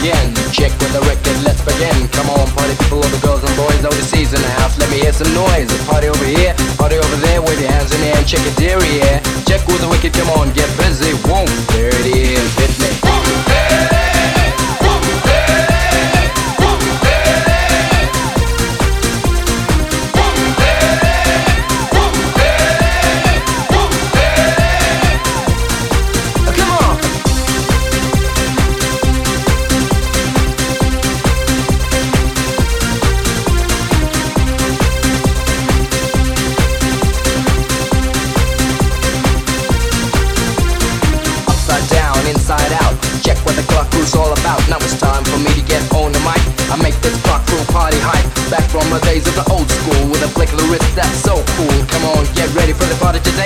again. Check with the record, let's begin. Come on, party people, all the girls and boys overseas in the house. Let me hear some noise. Party over here, party over there. Wave your hands in the air and check your derriere. Check with the wicked, come on, get busy. Whoa, there it is, hit me. Inside out, check what the clock crew's all about. Now it's time for me to get on the mic. I make this clock crew party hype. Back from the days of the old school with a flick of the wrist that's so cool. Come on, get ready for the party today.